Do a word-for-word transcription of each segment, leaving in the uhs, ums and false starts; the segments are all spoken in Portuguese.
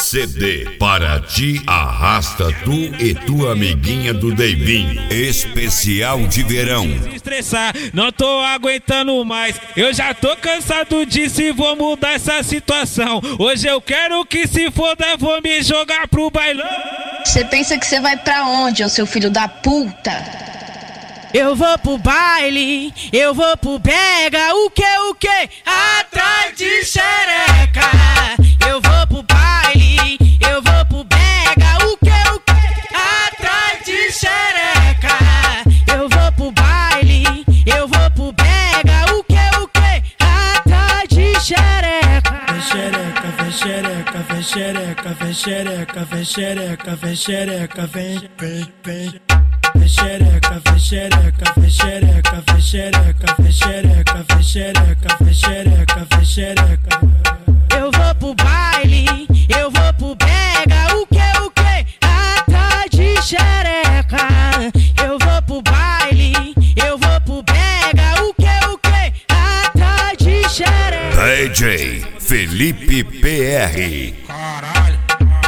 C D para ti arrasta tu e tua amiguinha do Deivinho. Especial de verão. Estressar, não tô aguentando mais. Eu já tô cansado disso e vou mudar essa situação. Hoje eu quero que se foda, vou me jogar pro bailão. Você pensa que você vai pra onde, ô seu filho da puta? Eu vou pro baile, eu vou pro brega, o que, o que? Atrás de xereca. Eu vou pro baile, eu vou pro brega, o que, o que? Atrás de xereca. Eu vou pro baile, eu vou pro brega, o que, o que? Atrás de xereca. Vem xereca, vem xereca, vem xereca, vem xereca, vem xereca, vem xereca, vem, vem, vem. Vem xereca, vem xereca, vem xereca, vem xereca, vem xereca, vem xereca, vem xereca, vem xereca. Eu vou pro baile, eu vou pro brega, o que, o que? Atrás de xereca. Eu vou pro baile, eu vou pro brega, o que, o que? Atrás de xereca. D J Felipe P R. Caralho.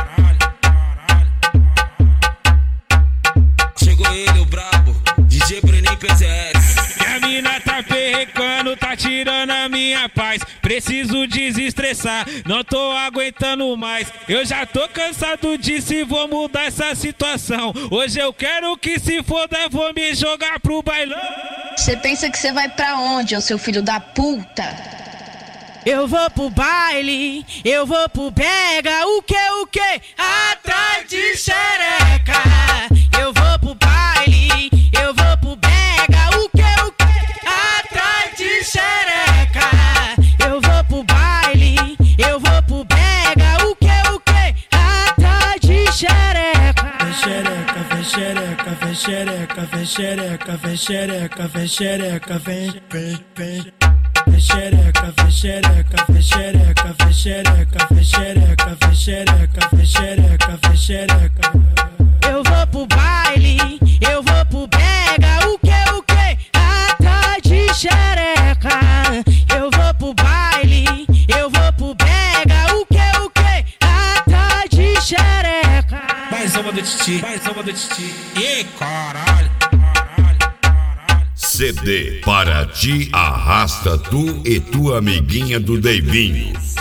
Ele, o brabo, D J Breninho P Z S. Minha mina tá perrecando, tá tirando a minha paz. Preciso desestressar, não tô aguentando mais. Eu já tô cansado disso e vou mudar essa situação. Hoje eu quero que se foda, vou me jogar pro bailão. Você pensa que você vai pra onde, ô seu filho da puta? Eu vou pro baile, eu vou pro brega, o que, o que? Atrás de xereca. Eu vou pro baile, eu vou pro brega, o que, o que? Atrás de xereca. Eu vou pro baile, eu vou pro brega, o que, o que? Atrás de xereca. Vem xereca, vem xereca, vem xereca, vem xereca, vem xereca, vem xereca, vem, vem, vem. Vem xereca, vem xereca, vem xereca, vem xereca, vem xereca, vem xereca, vem xereca, vem xereca. Eu vou pro baile, eu vou pro brega, o que, o que? Atrás de xereca. Eu vou pro baile, eu vou pro brega, o que, o que? Atrás de xereca. Mais uma do Titi, mais uma do Titi. E caralho. C D para ti arrasta tu e tua amiguinha do Deivinho.